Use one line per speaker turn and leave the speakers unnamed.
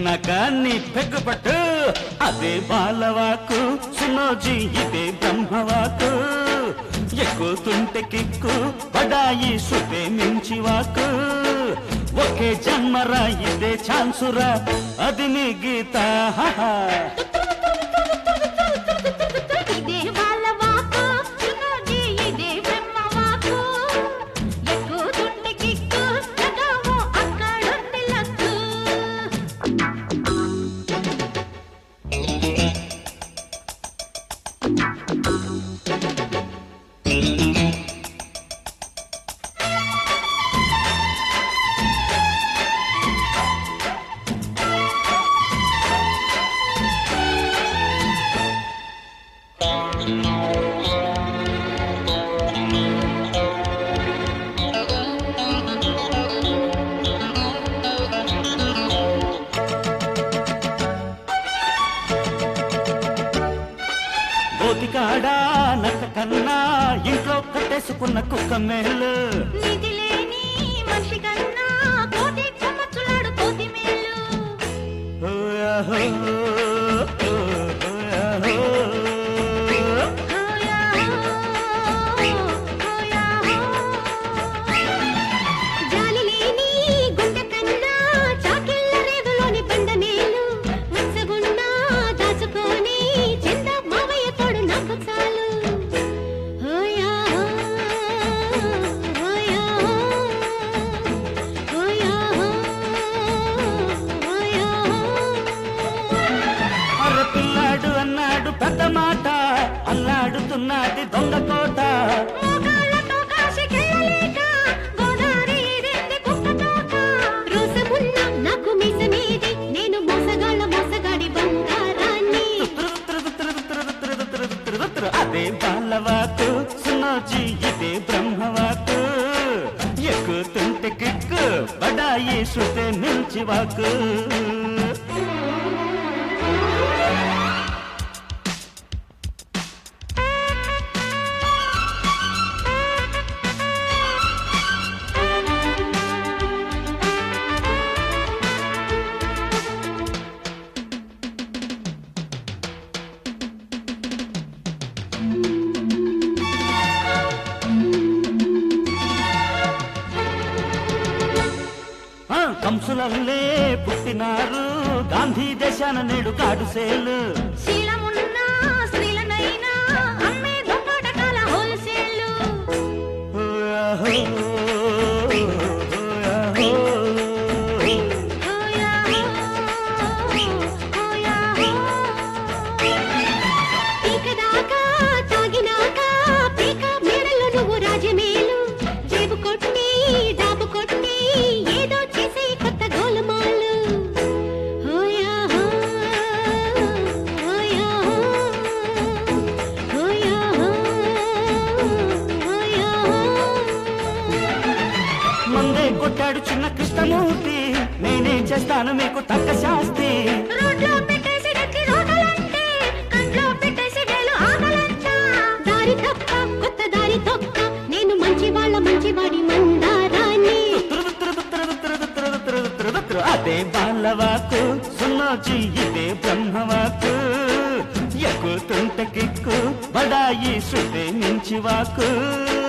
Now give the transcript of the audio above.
ఎక్కినాక నీ పెగ్గుపట్టు అదే బాలవాకు సునోజీ ఇదే బ్రహ్మవాకు ఎక్కుతుంటే కిక్కు పడాయి శృతే మించి వాకు ఒకే జన్మరా ఇదే ఛాన్సురా అది నీ గీత కోతికాడా నక్క కన్నా ఇంట్లో కట్టేసుకున్న కుక్క మేలు పెద్ద మాట అల్లాడుతున్నది దొంగ కోట అదే బాలవాకు సునోజీ ఇదే బ్రహ్మవాకు ఎక్కుతుంటే కిక్కు బడాయి శృతే మించి వాకు కంసులల్లే పుట్టినారు గాంధీ దేశాన నేడు కాడుసేలు మందే కొట్టాడు చిన్న కృష్ణమూర్తి నేనే చేస్తాను మీకు తక్క శాస్తి నేను మంచి వాళ్ళ మంచివాడి మందారాన్ని అదే బాలవాకు సునోజీ ఇదే బ్రహ్మవాకు ఎక్కుతుంటే కిక్కు బడాయి శృతే మించి వాకు